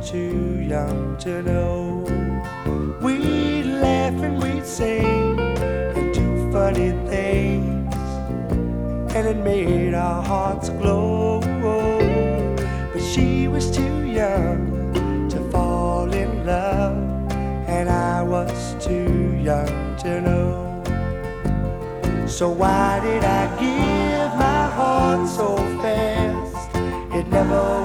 too young to know. We'd laugh and we'd sing and do funny things, and it made our hearts glow. But she was too young to fall in love, and I was too young to know. So why did I give my heart so fast? It never